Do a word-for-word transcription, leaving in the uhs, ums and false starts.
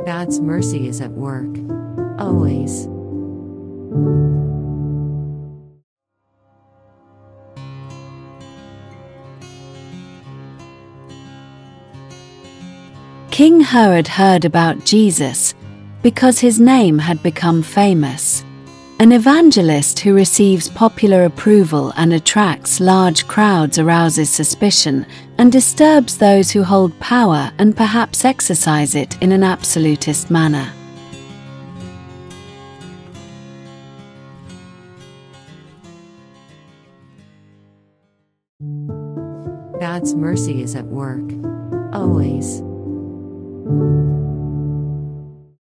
God's mercy is at work, always. King Herod heard about Jesus because his name had become famous. An evangelist who receives popular approval and attracts large crowds arouses suspicion and disturbs those who hold power and perhaps exercise it in an absolutist manner. God's mercy is at work, always.